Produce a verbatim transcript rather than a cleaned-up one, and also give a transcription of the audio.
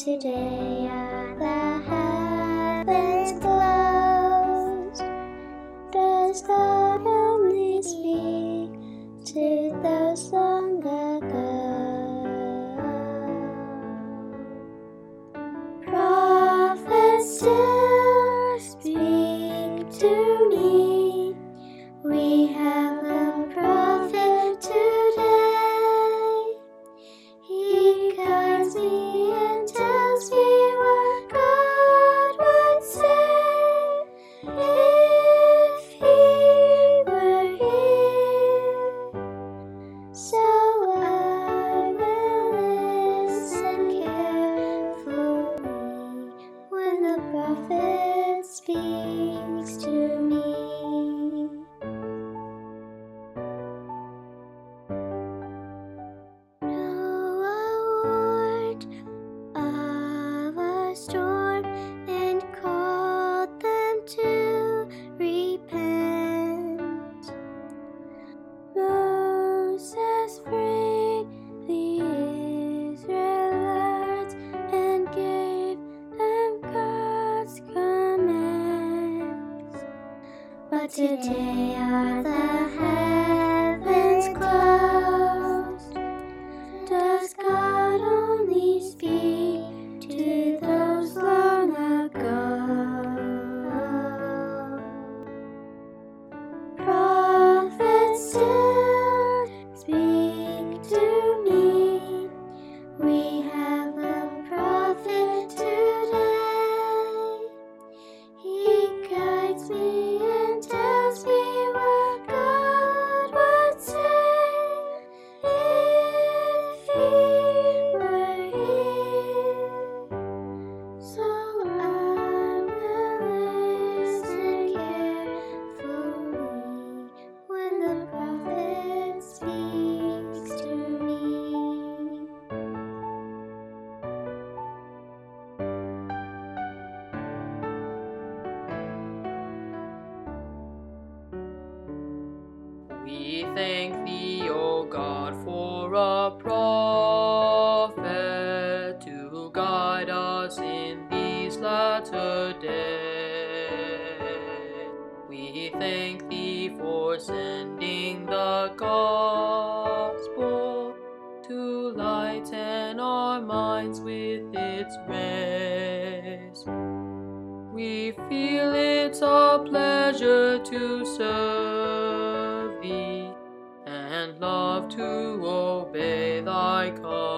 today are the heavens closed. Does God only speak to those long ago? Prophets still speak to me. We have a prophet today. He guides me and tells me what God would say if He were here. So I will listen carefully when the prophet speaks to me. Of a storm and called them to repent. Moses freed the Israelites and gave them God's commands. But today are the heavens closed. Does God only speak to those long ago? Prophets still speak to me. We have a prophet today. He guides me and tells me what God would say if He were here. So I will listen carefully when the prophet speaks to me. We thank Thee, O God, for a prophet to guide us in these latter days. We thank Thee for sending the gospel to lighten our minds with its rays. We feel it's a pleasure to serve Thee and love to obey Thy command.